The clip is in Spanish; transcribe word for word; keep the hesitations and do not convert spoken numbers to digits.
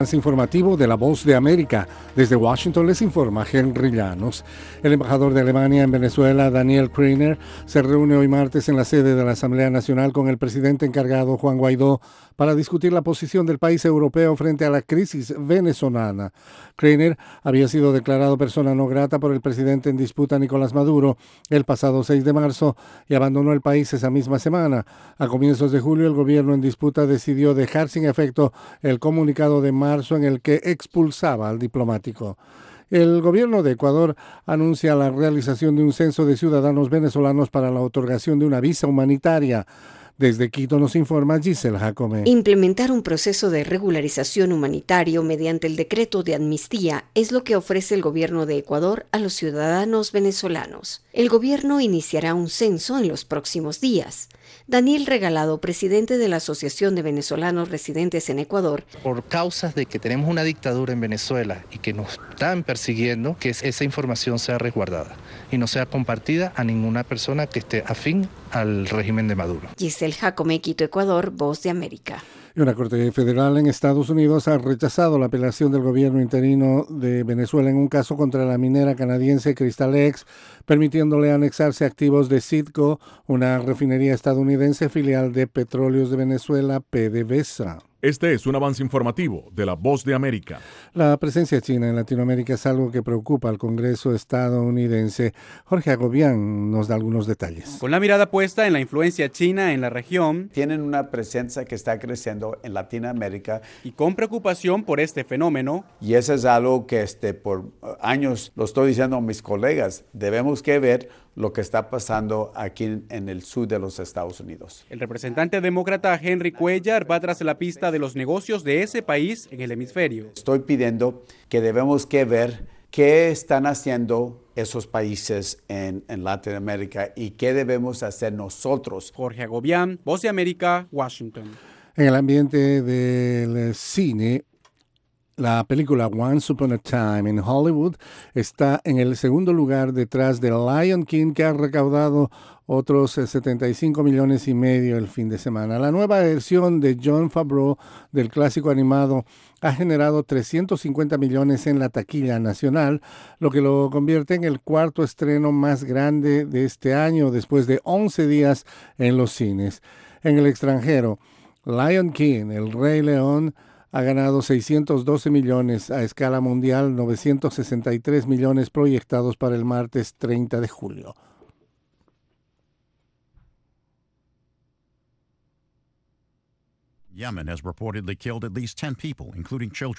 Informativo de La Voz de América. Desde Washington les informa Henry Llanos. El embajador de Alemania en Venezuela, Daniel Kriner, se reúne hoy martes en la sede de la Asamblea Nacional con el presidente encargado, Juan Guaidó, para discutir la posición del país europeo frente a la crisis venezolana. Kriner había sido declarado persona no grata por el presidente en disputa, Nicolás Maduro, el pasado seis de marzo y abandonó el país esa misma semana. A comienzos de julio, el gobierno en disputa decidió dejar sin efecto el comunicado de marzo en el que expulsaba al diplomático. El gobierno de Ecuador anuncia la realización de un censo de ciudadanos venezolanos para la otorgación de una visa humanitaria. Desde Quito nos informa Giselle Jacome. Implementar un proceso de regularización humanitario mediante el decreto de amnistía es lo que ofrece el gobierno de Ecuador a los ciudadanos venezolanos. El gobierno iniciará un censo en los próximos días. Daniel Regalado, presidente de la Asociación de Venezolanos Residentes en Ecuador. Por causas de que tenemos una dictadura en Venezuela y que nos están persiguiendo, que esa información sea resguardada y no sea compartida a ninguna persona que esté afín al régimen de Maduro. Giselle Jacome, Quito, Ecuador, Voz de América. Y una corte federal en Estados Unidos ha rechazado la apelación del gobierno interino de Venezuela en un caso contra la minera canadiense Crystal X, permitiéndole anexarse activos de Citgo, una refinería estadounidense filial de Petróleos de Venezuela, PDVSA. Este es un avance informativo de La Voz de América. La presencia china en Latinoamérica es algo que preocupa al Congreso estadounidense. Jorge Agobián nos da algunos detalles. Con la mirada puesta en la influencia china en la región, tienen una presencia que está creciendo en Latinoamérica. Y con preocupación por este fenómeno. Y eso es algo que este, por años lo estoy diciendo a mis colegas, debemos que ver lo que está pasando aquí en el sur de los Estados Unidos. El representante demócrata Henry Cuellar va tras la pista de los negocios de ese país en el hemisferio. Estoy pidiendo que debemos que ver qué están haciendo esos países en, en Latinoamérica y qué debemos hacer nosotros. Jorge Agobián, Voz de América, Washington. En el ambiente del cine, la película Once Upon a Time in Hollywood está en el segundo lugar detrás de Lion King, que ha recaudado otros setenta y cinco millones y medio el fin de semana. La nueva versión de Jon Favreau del clásico animado ha generado trescientos cincuenta millones en la taquilla nacional, lo que lo convierte en el cuarto estreno más grande de este año, después de once días en los cines. En el extranjero, Lion King, El Rey León, ha ganado seiscientos doce millones a escala mundial, novecientos sesenta y tres millones proyectados para el martes treinta de julio. Yemen has reportedly killed at least ten people, including children.